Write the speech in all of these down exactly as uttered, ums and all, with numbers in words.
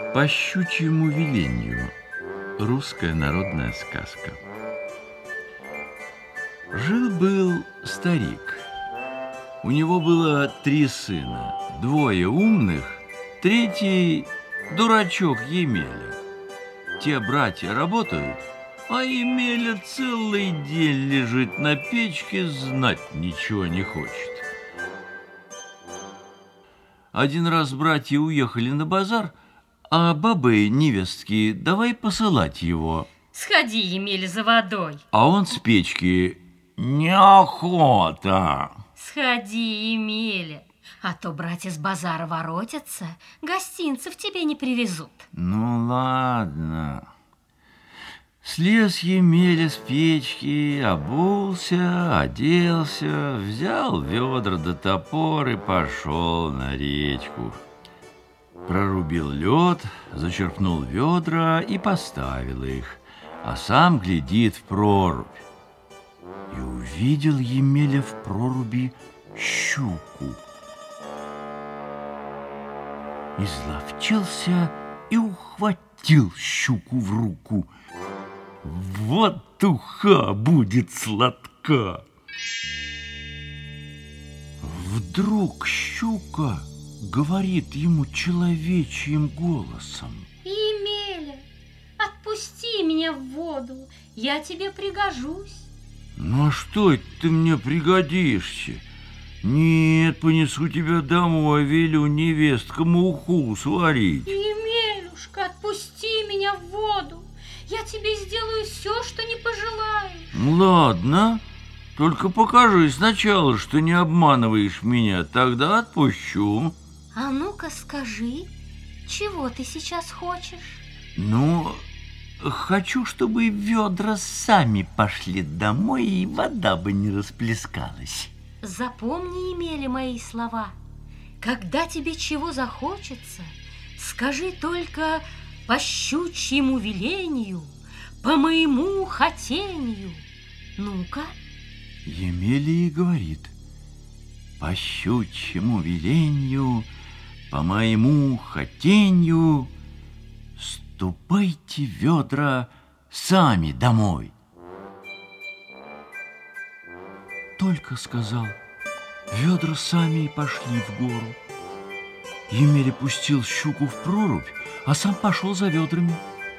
По щучьему велению. Русская народная сказка. Жил-был старик. У него было три сына. Двое умных, третий дурачок Емеля. Те братья работают, а Емеля целый день лежит на печке, знать ничего не хочет. Один раз братья уехали на базар, а бабы невестки давай посылать его. Сходи, Емеля, за водой. А он с печки: неохота. Сходи, Емеля, а то братья с базара воротятся, гостинцев тебе не привезут. Ну ладно. Слез Емеля с печки, обулся, оделся, взял ведра да топор и пошел на речку. Прорубил лед, зачерпнул ведра и поставил их, а сам глядит в прорубь. И увидел Емеля в проруби щуку. Изловчился и ухватил щуку в руку. Вот уха будет сладка. Вдруг щука говорит ему человечьим голосом: Емеля, отпусти меня в воду, я тебе пригожусь. Ну а что это ты мне пригодишься? Нет, понесу тебя домой, велю невесткам уху сварить. Емелюшка, отпусти меня в воду, я тебе сделаю все, что не пожелаешь. Ладно, только покажи сначала, что не обманываешь меня, тогда отпущу. А ну-ка скажи, чего ты сейчас хочешь? Ну, хочу, чтобы ведра сами пошли домой, и вода бы не расплескалась. Запомни, Емеля, мои слова. Когда тебе чего захочется, скажи только: по щучьему велению, по моему хотению. Ну-ка. Емеля и говорит: по щучьему велению, по моему хотению, ступайте, ведра, сами домой. Только сказал, ведра сами и пошли в гору. Емеля пустил щуку в прорубь, а сам пошел за ведрами.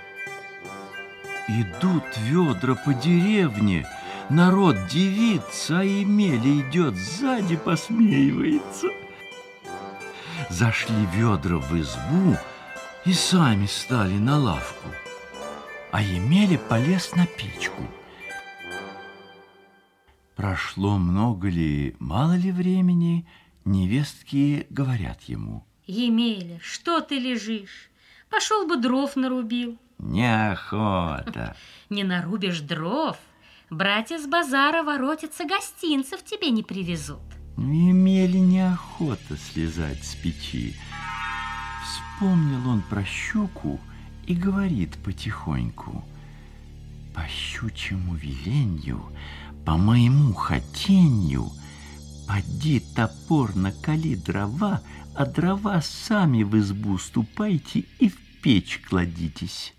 Идут ведра по деревне, народ дивится, а Емеля идет сзади, посмеивается. Зашли ведра в избу и сами стали на лавку, а Емеля полез на печку. Прошло много ли, мало ли времени, невестки говорят ему: Емеля, что ты лежишь? Пошел бы дров нарубил. Неохота. Не нарубишь дров, братья с базара воротятся, гостинцев тебе не привезут. Емеле неохота слезать с печи. Вспомнил он про щуку и говорит потихоньку: по щучьему веленью, по моему хотенью, поди топор накали дрова, а дрова сами в избу ступайте и в печь кладитесь.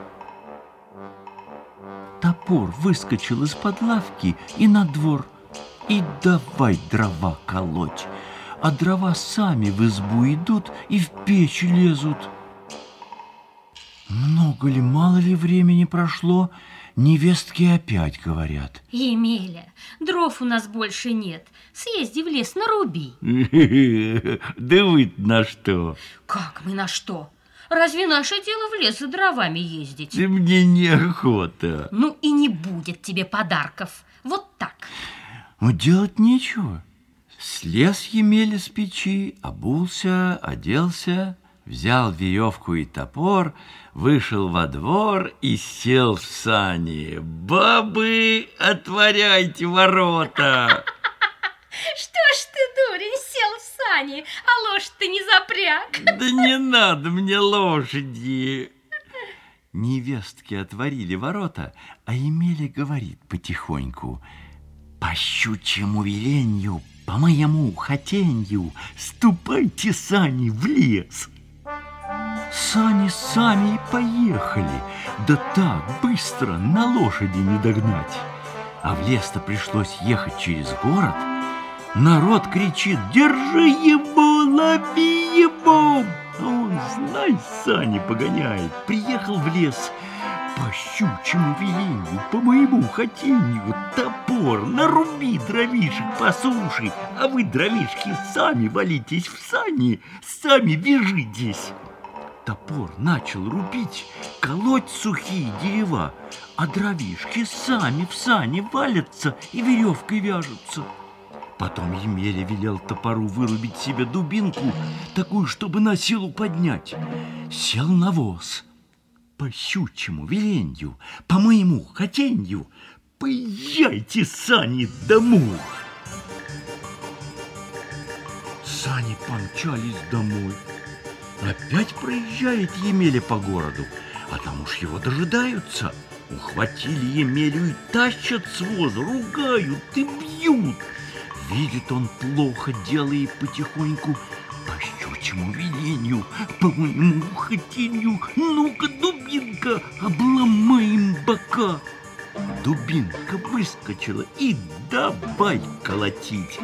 Топор выскочил из-под лавки и на двор, и давай дрова колоть, а дрова сами в избу идут и в печь лезут. Много ли, мало ли времени прошло, невестки опять говорят: Емеля, дров у нас больше нет, съезди в лес, наруби. Да вы на что? Как мы на что? Разве наше дело в лес за дровами ездить? Да мне неохота. Ну и не будет тебе подарков, вот так. Ну, делать нечего. Слез Емеля с печи, обулся, оделся, взял веревку и топор, вышел во двор и сел в сани. Бабы, отворяйте ворота! Что ж ты, дурень, сел в сани, а лошадь-то не запряг? Да не надо мне лошади. Невестки отворили ворота, а Емеля говорит потихоньку: по щучьему веленью, по моему хотенью, ступайте сани в лес. Сани сами и поехали, да так быстро на лошади не догнать. А в лес-то пришлось ехать через город. Народ кричит: «Держи его, лови его!» А он, знай, сани погоняет. Приехал в лес. По щучьему велению, по моему хотению, топор, наруби дровишек по суше, а вы, дровишки, сами валитесь в сани, сами вяжитесь. Топор начал рубить, колоть сухие дерева, а дровишки сами в сани валятся и веревкой вяжутся. Потом Емеля велел топору вырубить себе дубинку, такую, чтобы на силу поднять. Сел на воз. По щучьему веленью, по моему хотенью, поезжайте, сани, домой. Сани помчались домой. Опять проезжает Емеля по городу, а там уж его дожидаются. Ухватили Емелю и тащат с воза, ругают и бьют. Видит он плохо, делает потихоньку: по щучьему веленью, по моему хотенью, ну-ка, дубинка, обломаем бока. Дубинка выскочила и давай колотить.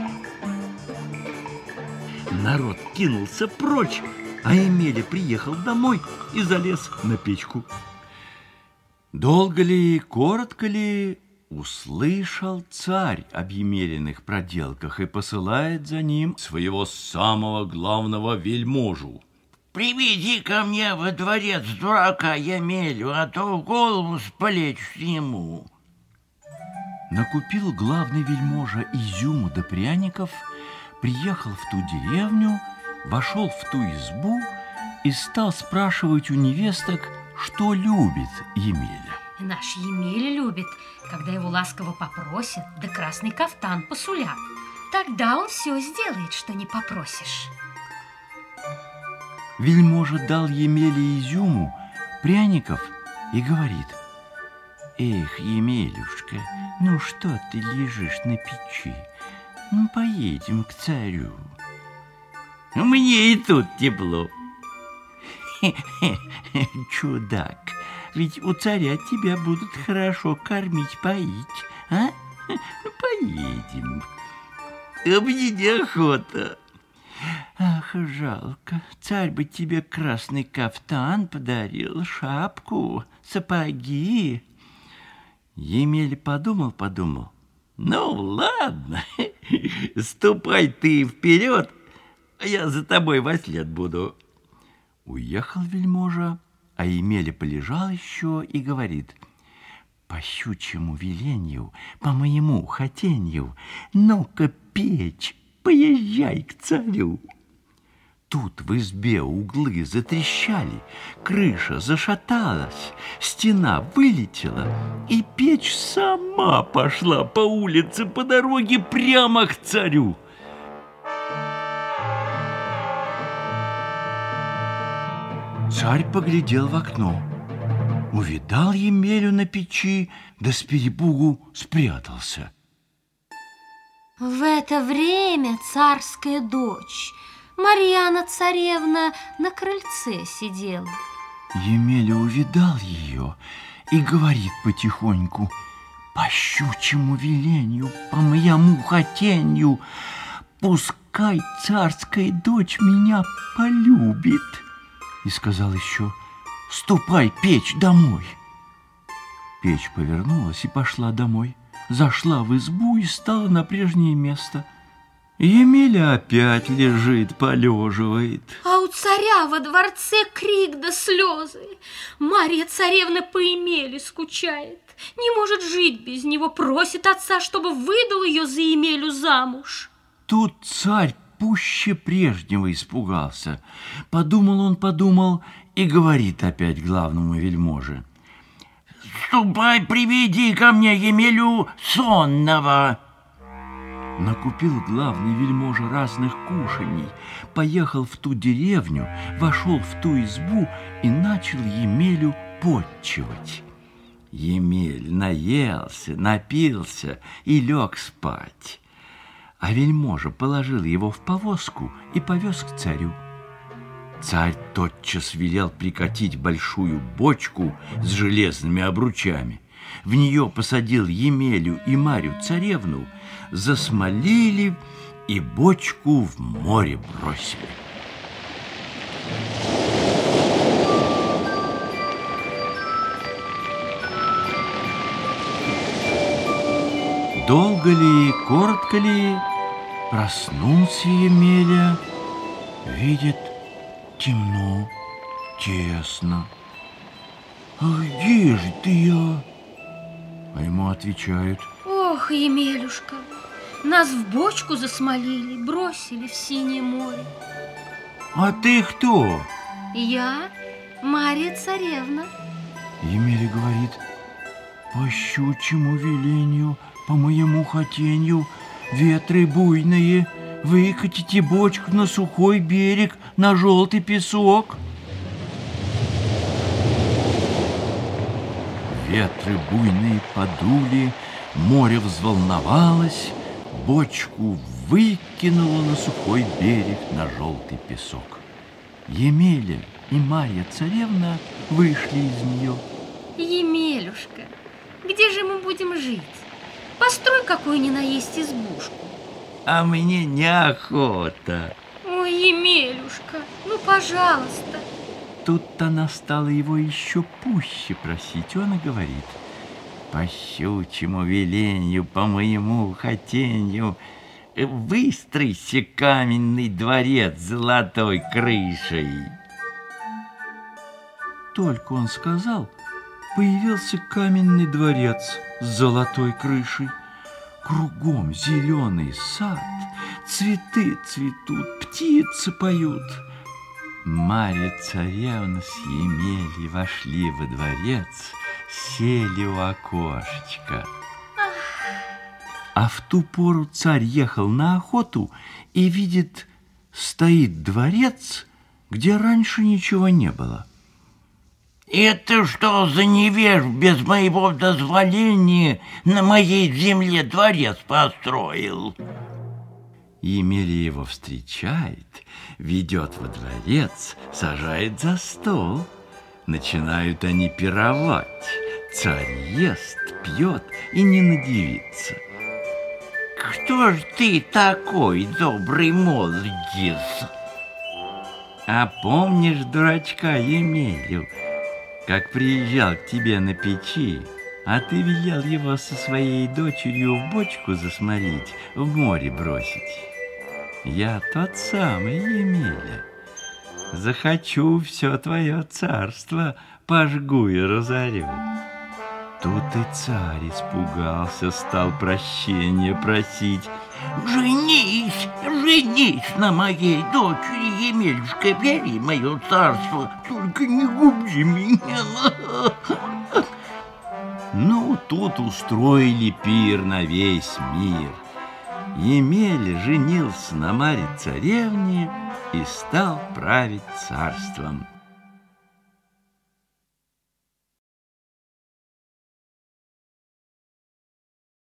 Народ кинулся прочь, а Емеля приехал домой и залез на печку. Долго ли, коротко ли, услышал царь об Емелиных проделках и посылает за ним своего самого главного вельможу. «Приведи ко мне во дворец дурака Емелю, а то в голову сполечь ему». Накупил главный вельможа изюму да пряников, приехал в ту деревню, вошел в ту избу и стал спрашивать у невесток, что любит Емеля. Наш Емеля любит, когда его ласково попросят, да красный кафтан посулят. Тогда он все сделает, что не попросишь. Вельможа дал Емеле изюму, пряников и говорит: «Эх, Емелюшка, ну что ты лежишь на печи? Ну, поедем к царю». «Мне и тут тепло». Чудак, ведь у царя тебя будут хорошо кормить, поить, а? Ну, поедем. А мне неохота. Ах, жалко, царь бы тебе красный кафтан подарил, шапку, сапоги. Емеля подумал-подумал. Ну, ладно, ступай ты вперед, а я за тобой вослед буду. Уехал вельможа, а Емеля полежал еще и говорит: по щучьему веленью, по моему хотенью, ну-ка, печь, поезжай к царю. Тут в избе углы затрещали, крыша зашаталась, стена вылетела, и печь сама пошла по улице, по дороге прямо к царю. Царь поглядел в окно, увидал Емелю на печи, да с перепугу спрятался. В это время царская дочь, Марьяна царевна, на крыльце сидела. Емеля увидал ее и говорит потихоньку: по щучьему веленью, по моему хотенью, пускай царская дочь меня полюбит. И сказал еще: ступай, печь, домой. Печь повернулась и пошла домой, зашла в избу и стала на прежнее место. Емеля опять лежит, полеживает. А у царя во дворце крик да слезы. Марья царевна по Емеле скучает, не может жить без него, просит отца, чтобы выдал ее за Емелю замуж. Тут царь пуще прежнего испугался. Подумал он, подумал и говорит опять главному вельможе: ступай, приведи ко мне Емелю сонного. Накупил главный вельможа разных кушаний, поехал в ту деревню, вошел в ту избу и начал Емелю потчевать. Емель наелся, напился и лег спать. А вельможа положил его в повозку и повез к царю. Царь тотчас велел прикатить большую бочку с железными обручами. В нее посадил Емелю и Марью царевну, засмолили и бочку в море бросили. Долго ли, коротко ли, проснулся Емеля, видит, темно, тесно. «А где же ты я?» А ему отвечают: ох, Емелюшка, нас в бочку засмолили, бросили в синее море. «А ты кто?» Я Марья царевна. Емеля говорит: по щучьему велению, по моему хотенью, ветры буйные, выкатите бочку на сухой берег, на желтый песок. Ветры буйные подули, море взволновалось, бочку выкинуло на сухой берег, на желтый песок. Емеля и Марья царевна вышли из нее. Емелюшка, где же мы будем жить? Построй какую ни наесть избушку. А мне неохота. Ой, Емелюшка, ну, пожалуйста. Тут она стала его еще пуще просить. Он и говорит: по щучьему веленью, по моему хотенью, выстройся каменный дворец с золотой крышей. Только он сказал, появился каменный дворец с золотой крышей. Кругом зеленый сад, цветы цветут, птицы поют. Марья царевна с Емелей вошли во дворец, сели у окошечка. А в ту пору царь ехал на охоту и видит, стоит дворец, где раньше ничего не было. Это что за невеж без моего дозволения на моей земле дворец построил? Емеля его встречает, ведет во дворец, сажает за стол. Начинают они пировать. Царь ест, пьет и не надивится. Кто ж ты такой, добрый молодец? А помнишь дурачка Емелю, как приезжал к тебе на печи, а ты велел его со своей дочерью в бочку засмолить, в море бросить? Я тот самый Емеля. Захочу, все твое царство пожгу и разорю. Тут и царь испугался, стал прощения просить. Женись, женись на моей дочери, Емелюшка, бери мое царство, только не губи меня. Ну, тут устроили пир на весь мир. Емеля женился на Марье царевне и стал править царством.